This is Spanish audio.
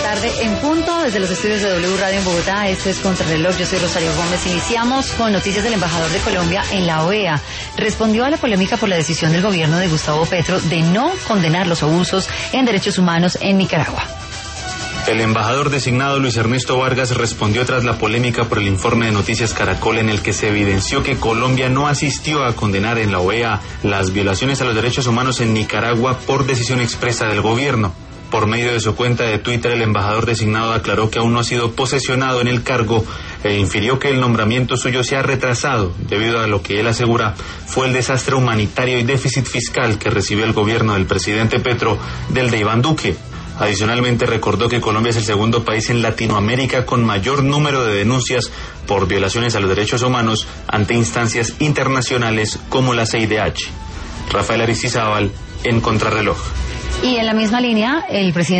tarde en punto desde los estudios de W Radio en Bogotá. Esto es Contrarreloj. Yo soy Rosario Gómez. Iniciamos con noticias del embajador de Colombia en la OEA. Respondió a la polémica por la decisión del gobierno de Gustavo Petro de no condenar los abusos en derechos humanos en Nicaragua. El embajador designado Luis Ernesto Vargas respondió tras la polémica por el informe de Noticias Caracol en el que se evidenció que Colombia no asistió a condenar en la OEA las violaciones a los derechos humanos en Nicaragua por decisión expresa del gobierno. Por medio de su cuenta de Twitter, el embajador designado aclaró que aún no ha sido posesionado en el cargo e infirió que el nombramiento suyo se ha retrasado debido a lo que él asegura fue el desastre humanitario y déficit fiscal que recibió el gobierno del presidente Petro del de Iván Duque. Adicionalmente recordó que Colombia es el segundo país en Latinoamérica con mayor número de denuncias por violaciones a los derechos humanos ante instancias internacionales como la CIDH. Rafael Aristizábal en Contrarreloj. Y en la misma línea, el presidente